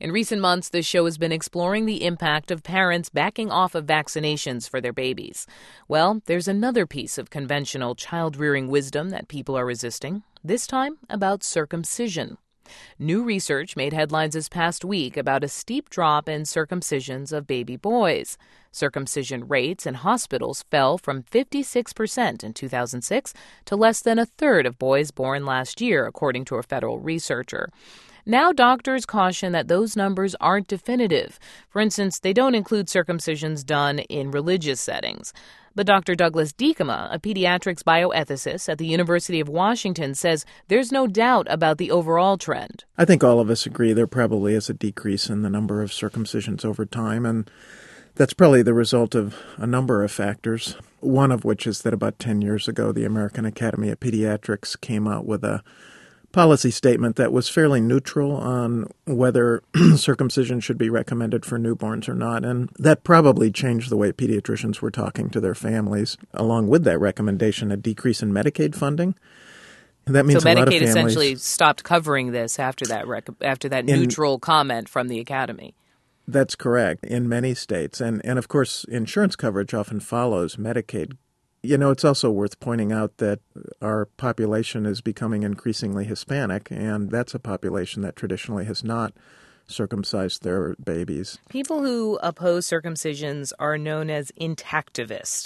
In recent months, this show has been exploring the impact of parents backing off of vaccinations for their babies. Well, there's another piece of conventional child-rearing wisdom that people are resisting, this time about circumcision. New research made headlines this past week about a steep drop in circumcisions of baby boys. Circumcision rates in hospitals fell from 56% in 2006 to less than a third of boys born last year, according to a federal researcher. Now doctors caution that those numbers aren't definitive. For instance, they don't include circumcisions done in religious settings. But Dr. Douglas Diekema, a pediatrics bioethicist at the University of Washington, says there's no doubt about the overall trend. I think all of us agree there probably is a decrease in the number of circumcisions over time, and that's probably the result of a number of factors, one of which is that about 10 years ago, the American Academy of Pediatrics came out with a policy statement that was fairly neutral on whether circumcision should be recommended for newborns or not, and that probably changed the way pediatricians were talking to their families. Along with that recommendation, a decrease in Medicaid funding. That means so a lot of Medicaid families essentially stopped covering this after that neutral comment from the Academy. That's correct, in many states. And of course, insurance coverage often follows Medicaid. You know, it's also worth pointing out that our population is becoming increasingly Hispanic, and that's a population that traditionally has not circumcised their babies. People who oppose circumcisions are known as intactivists.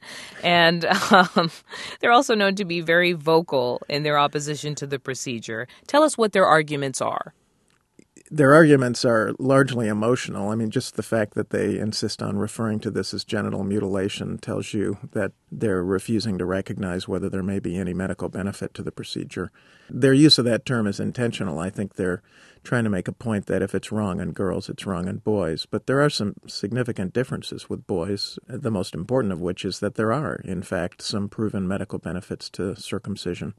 And they're also known to be very vocal in their opposition to the procedure. Tell us what their arguments are. Their arguments are largely emotional. I mean, just the fact that they insist on referring to this as genital mutilation tells you that they're refusing to recognize whether there may be any medical benefit to the procedure. Their use of that term is intentional. I think they're trying to make a point that if it's wrong in girls, it's wrong in boys. But there are some significant differences with boys, the most important of which is that there are, in fact, some proven medical benefits to circumcision.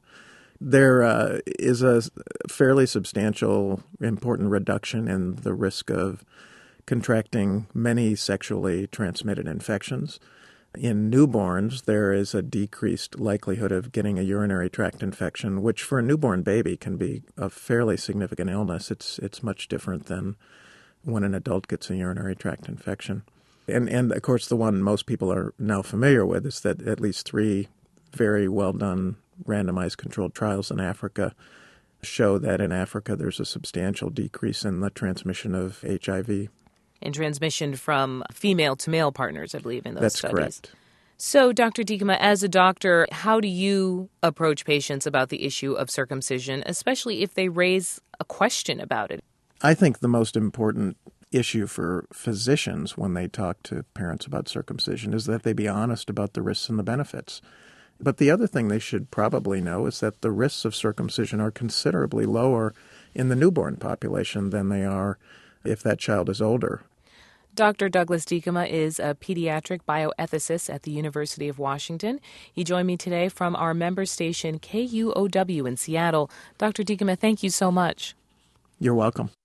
There is a fairly substantial, important reduction in the risk of contracting many sexually transmitted infections. In newborns, there is a decreased likelihood of getting a urinary tract infection, which for a newborn baby can be a fairly significant illness. It's much different than when an adult gets a urinary tract infection. And of course, the one most people are now familiar with is that at least 3 very well-done randomized controlled trials in Africa show that in Africa there's a substantial decrease in the transmission of HIV. And transmission from female to male partners, I believe, in those studies. That's correct. So, Dr. Diekema, as a doctor, how do you approach patients about the issue of circumcision, especially if they raise a question about it? I think the most important issue for physicians when they talk to parents about circumcision is that they be honest about the risks and the benefits. But the other thing they should probably know is that the risks of circumcision are considerably lower in the newborn population than they are if that child is older. Dr. Douglas Diekema is a pediatric bioethicist at the University of Washington. He joined me today from our member station KUOW in Seattle. Dr. Diekema, thank you so much. You're welcome.